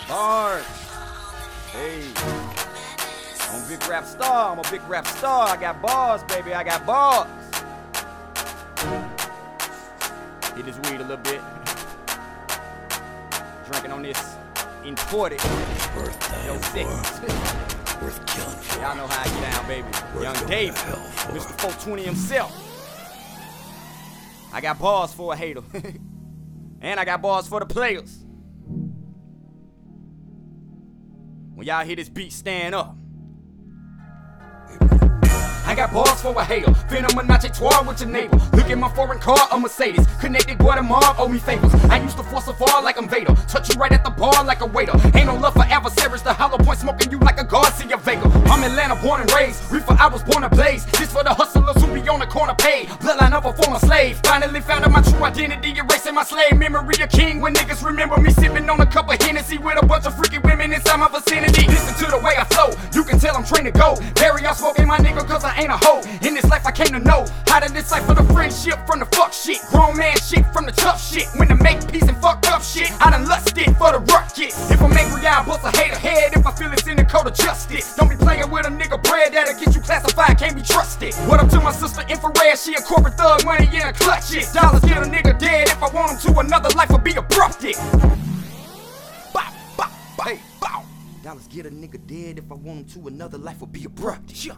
Bars. Hey. I'm a big rap star. I'm a big rap star. I got bars, baby. I got bars. Hit this weed a little bit. Drinking on this imported. Worth dying for. Worth killing for. Y'all know how I get down, baby. Young Dave, Mr. 420 himself. I got bars for a hater. And I got bars for the players. When y'all hear this beat, stand up. I got bars for a hater, phenomenal tour with your neighbor. Look at my foreign car, a Mercedes. Connected boy, the mob owe me favors. I used to force a fall like I'm Vader. Touch you right at the bar like a waiter. Ain't no love for adversaries, the hollow point smoking you like a Garcia Vega. I'm Atlanta born and raised, reefer I was born to blaze. This for the hustlers who be on the corner paid. Bloodline of a former slave. Finally found out my true identity, erasing my slave memory. A king when niggas remember me sipping on a cup of Hennessy with a bunch of freaky women inside my vicinity. Listen to the way I flow, you can tell I'm trained to go. Very outspoken my nigga cause I ain't a hoe. In this life I came to know how to decipher the friendship from the fuck shit. Grown man shit from the tough shit. When to make peace and fucked up shit, I done lusted for the ruckus. If I'm angry I bust a hater head. If I feel it's in the code of justice. Don't be playing with a nigga bread that'll get you classified, can't be trusted. What up to my sister Infrared, she a corporate thug, money in her clutches. Dollars get a nigga dead, if I want him to another life will be abrupted. Bow, bow, bow, hey, bow. Dollars get a nigga dead, if I want him to another life will be abrupted. Yeah.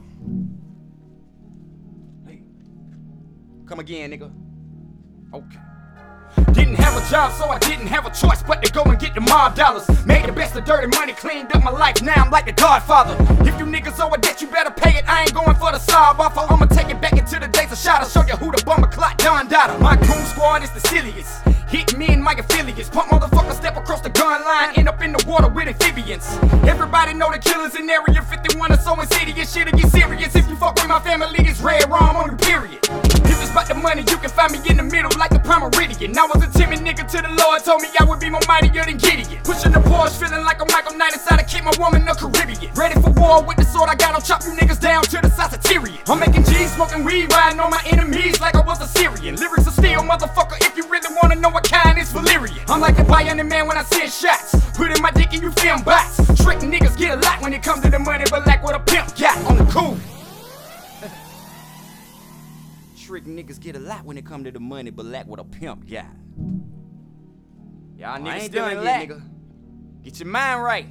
Come again, nigga. Okay. Didn't have a job, so I didn't have a choice but to go and get the mob dollars. Made the best of dirty money, cleaned up my life, now I'm like the Godfather. If you niggas owe a debt, you better pay it. I ain't going for the sob offer. I'ma take it back into the days of shot. I'll show you who the bummer clock Don Dada. My goon squad is the silliest. Hit me and my affiliates. Pump motherfucker step across the gun line, end up in the water with amphibians. Everybody know the killers in Area 51 are so insidious. Shit'll get serious if you fuck with my family. It's red rum on the period. If it's about the money, you can find me in the middle like the Prime Meridian. I was a timid nigga till the Lord told me I would be more mightier than Gideon. Pushing the Porsche, feeling like a Michael Knight inside to keep my woman a Caribbean. Ready for war with the sword I got, I'll chop you niggas down to the size of Tyrion. I'm making G's, smoking weed, riding on my enemies like I was a Syrian. Lyrics are steel, motherfucker, if you really wanna know what kind, it's Valerian. I'm like a bionic man when I send shots. Put in my dick and you film bots. Trick niggas get a lot when it comes to the money, but like what a pimp got on the cool. Trick niggas get a lot when it come to the money, but lack what a pimp got. Y'all niggas still ain't lack. Nigga. Get your mind right.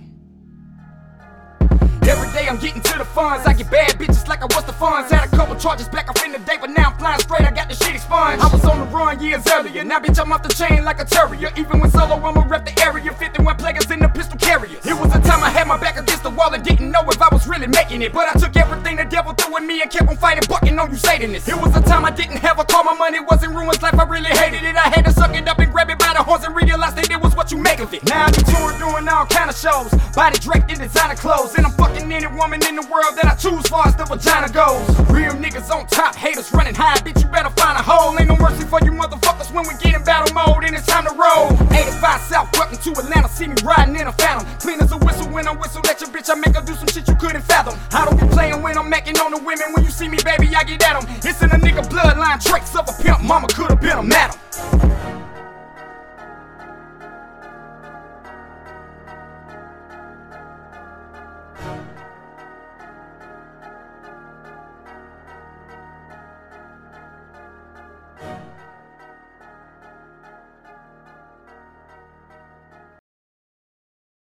Every day I'm getting to the funds. I get bad bitches like I was the funds. Had a couple charges back off in the day, but now I'm flying straight. I got the shit expunged. I was on the run years earlier. Now bitch I'm off the chain like a terrier. Even when solo I'ma rep the area. 51 players in the pistol carriers. It was a time I had my back against the wall and didn't know if I was really making it. But I took everything the devil threw at me and kept on fighting, bucking on you Satanists. It was a time I didn't have a car. My money was in ruins, life I really hated it. I had to suck it up and grab it by the horns and realize that it was what you make of it. Now I be touring doing all kind of shows. Body draped in designer clothes. And I'm fucking any woman in the world that I choose far as the vagina goes. Real niggas on top, haters running high. Bitch, you better find a hole. Ain't no mercy for you motherfuckers when we get in battle mode and it's time to roll. 85 South, welcome to Atlanta. See me riding in a Phantom. Clean as a whistle when I whistle at your bitch. I make her do some shit you couldn't fathom. I don't be playing when I'm macking on the women. When you see me, baby, I get at them.